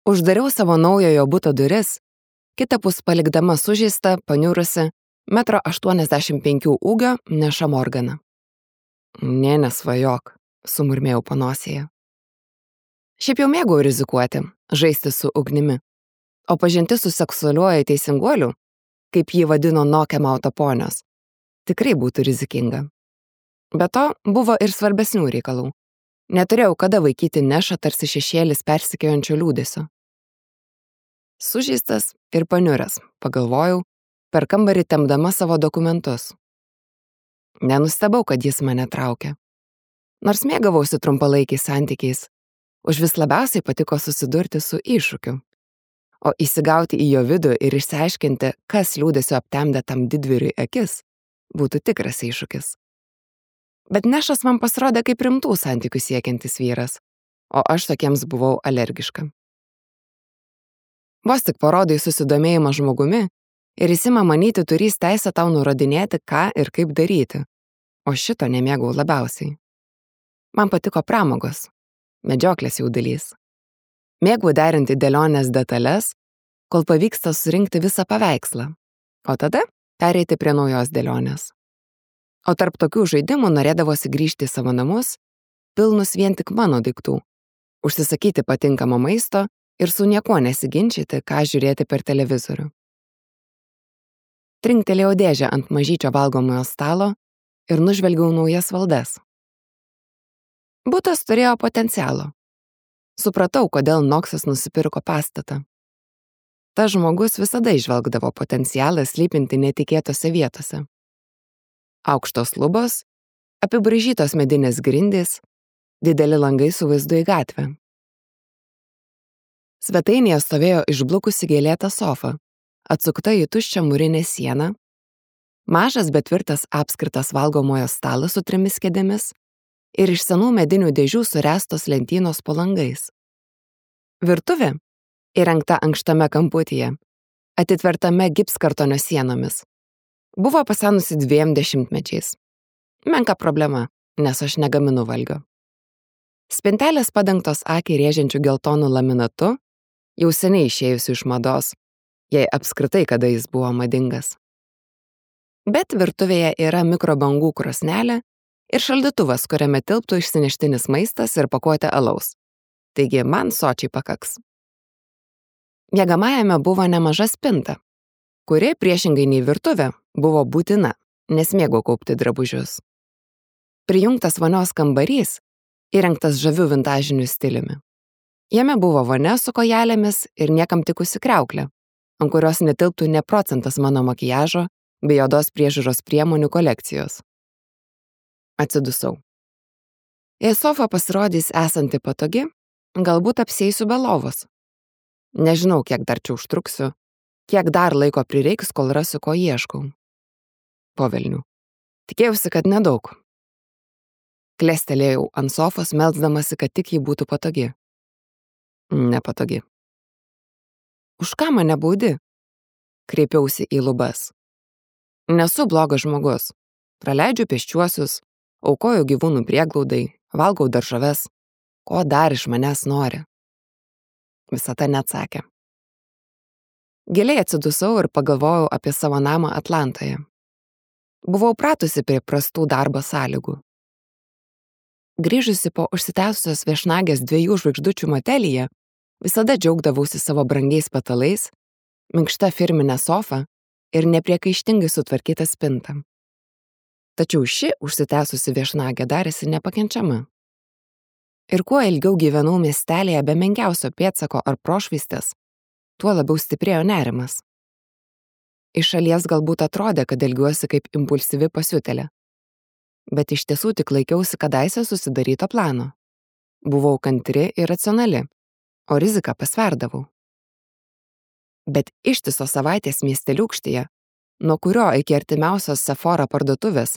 Uždariau savo naujojo buto duris, kitapus palikdama sužeistą, paniurusi, 1,85 m ūgio Neša Morganą. Nė nesvajok, sumurmėjau panosėje. Šiaip jau mėgau rizikuoti, žaisti su ugnimi, o pažinti su seksualiuoju teisinguoliu, kaip jį vadino Knock'em-Out ponios, tikrai būtų rizikinga. Be to, buvo ir svarbesnių reikalų. Neturėjau kada vaikyti Nešą tarsi šešėlis persikėjančio liūdesio. Sužeistas ir paniuręs, pagalvojau, per kambarį tempdama savo dokumentus. Nenustebau, kad jis mane traukė. Nors mėgavausi trumpalaikiais santykiais, užvis labiausiai patiko susidurti su iššūkiu. O įsigauti į jo vidų ir išsiaiškinti, kas liūdesio aptemdė tam didvyriui akis, būtų tikras iššūkis. Bet Nešas man pasirodė kaip rimtų santykių siekiantis vyras, o aš tokiems buvau alergiška. Vos tik parodai susidomėjimą žmogumi ir jis ima manyti turys teisę tau nurodinėti, ką ir kaip daryti, o šito nemėgau labiausiai. Man patiko pramogos, medžioklės jaudulys. Mėgau derinti dėlionės detalės, kol pavyksta surinkti visą paveikslą, o tada pereiti prie naujos dėlionės. O tarp tokių žaidimų norėdavosi grįžti į savo namus, pilnus vien tik mano daiktų, užsisakyti patinkamą maisto ir su niekuo nesiginčyti, ką žiūrėti per televizorių. Trinktelėjau dėžę ant mažyčio valgomojo stalo ir nužvelgiau naujas valdas. Butas turėjo potencialo. Supratau, kodėl Knoxas nusipirko pastatą. Tas žmogus visada įžvelgdavo potencialą slypinti netikėtose vietose. Aukštos lubos, apibraižytos medinės grindys, dideli langai su vaizdu į gatvę. Svetainėje stovėjo išblukusi gėlėta sofa, atsukta į tuščią mūrinę sieną, mažas bet tvirtas apskritas valgomojo stalas su 3 kėdėmis ir iš senų medinių dėžių suręstos lentynos po langais. Virtuvė, įrengta ankštame kamputyje, atitvertame gipskartonio sienomis, buvo pasenusi 2 dešimtmečiais. Menka problema, nes aš negaminu valgio. Spintelės padengtos akį rėžiančių geltonų laminatu, jau seniai išėjusių iš mados, jei apskritai kada jis buvo madingas. Bet virtuvėje yra mikrobangų krosnelė ir šaldytuvas, kuriame tilptų išsineštinis maistas ir pakuotė alaus. Taigi man sočiai pakaks. Miegamajame buvo nemaža spinta, kuri, priešingai nei virtuvė, buvo būtina, nes mėgau kaupti drabužius. Prijungtas vonios kambarys, įrengtas žaviu vintažiniu stiliumi. Jame buvo vonia su kojelėmis ir niekam tikusi kriauklė, ant kurios netilptų ne procentas mano makiažo bei odos priežiūros priemonių kolekcijos. Atsidusau. Jei sofa pasirodys esanti patogi, galbūt apsieisiu be lovos. Nežinau, kiek dar čia užtruksiu, kiek dar laiko prireiks, kol rasiu, ko ieškau. Po velnių. Tikėjausi, kad nedaug. Klestelėjau ant sofos, melsdamasi, kad tik ji būtų patogi. Nepatogi. Už ką mane baudi? Kreipiausi į lubas. Nesu blogas žmogus. Praleidžiu pėsčiuosius, aukoju gyvūnų prieglaudai, valgau daržoves. Ko dar iš manęs nori? Visata neatsakė. Giliai atsidusau ir pagalvojau apie savo namą Atlantoje. Buvau pratusi prie prastų darbo sąlygų. Grįžusi po užsitęsusios viešnagės 2 žvaigždučių motelyje, visada džiaugdavausi savo brangiais patalais, minkšta firminė sofa ir nepriekaištingai sutvarkyta spinta. Tačiau ši užsitęsusi viešnagė darėsi nepakenčiama. Ir kuo ilgiau gyvenau miestelėje be menkiausio pėdsako ar prošvaistės, tuo labiau stiprėjo nerimas. Iš šalies galbūt atrodė, kad elgiuosi kaip impulsyvi pasiutėlė. Bet iš tiesų tik laikiausi kadaise susidaryto plano. Buvau kantri ir racionali, o riziką pasverdavau. Bet ištisos savaitės miesteliūkštyje, nuo kurio iki artimiausios Sephora parduotuvės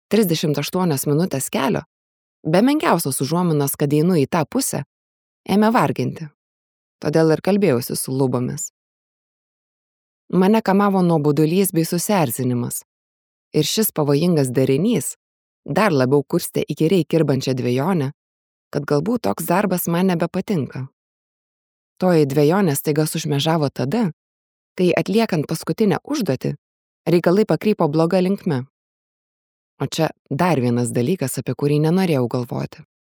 38 minutės kelio, be menkiausios užuominos, kad einu į tą pusę, ėmė varginti. Todėl ir kalbėjausi su lubomis. Mane kamavo nuobodulys bei susierzinimas. Ir šis pavojingas derinys dar labiau kurstė įkyriai kirbančią dvejonę, kad galbūt toks darbas man nebepatinka. Toji dvejonė staiga sušmežavo tada, kai atliekant paskutinę užduotį, reikalai pakrypo bloga linkme. O čia dar vienas dalykas, apie kurį nenorėjau galvoti.